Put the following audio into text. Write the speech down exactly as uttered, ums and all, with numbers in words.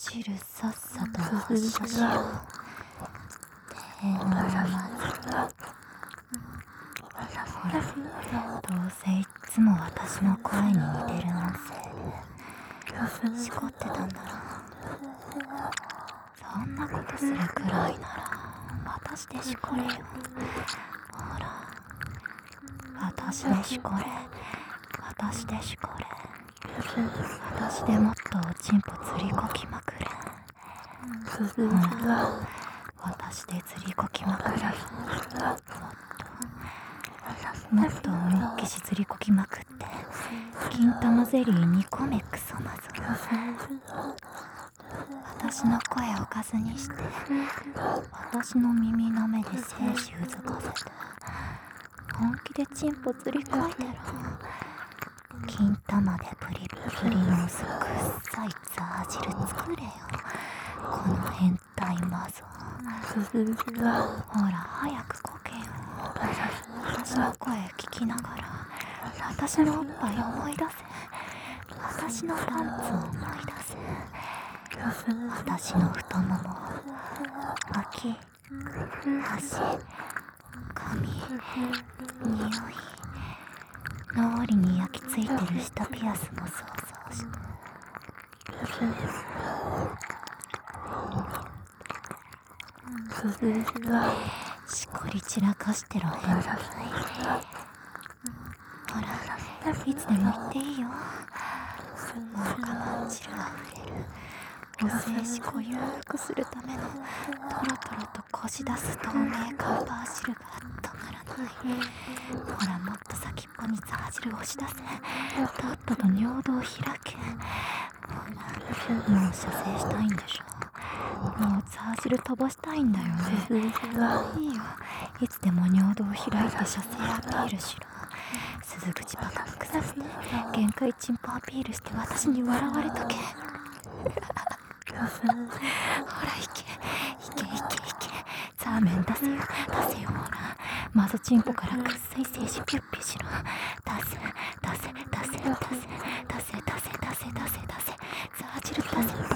汁さっさと発射しろ。低能なまず。ほら、どうせいっつも私の声に似てる音声でしこってたんだろ。そんなことするくらいなら私でしこれよ。ほら、私でしこれ、私でしこれ、私でもっとおちんぽ釣りこきまくれ。ほら、私で釣りこきまくれよ。もっともっと思いっきし釣りこきまくって金玉ゼリーにこめクソまぞ。私の声をかずにして私の耳の目で精子うずかせて本気でチンポ釣りこいてろ。金玉でプリプリの薄くっさいザー汁作れよ、この変態マゾ。ほら早くこけよ。私の声聞きながら私のおっぱい思い出せ。私のパンツを思い出せ。私の太もも、脇、足、髪、匂い、脳裏に焼き付いてる下ピアスも想像して。しこり散らかしてろ変態。ほら、いつでも言っていいよ。もう我慢汁が溢れるお静止を裕福するためのトロトロとこし出す透明カウパー汁が止まらない。ほら、もっと先っぽにザー汁押し出せ。とっとと尿道開け。ほら、もう射精したいんでしょ。もうザー汁飛ばしたいんだよね。いいよ、いつでも尿道開いて射精アピールしろ。鈴口パクパクさせて限界チンポアピールして私に笑われとけ。ほら、いけいけいけいけ、ザーメン出せよ出せよ。ほら、マゾチンポからくっさい精子ピュッピュしろ。出せ出せ出せ出せ出せ出せ出せ出せ出せ、ザー汁出せ出せ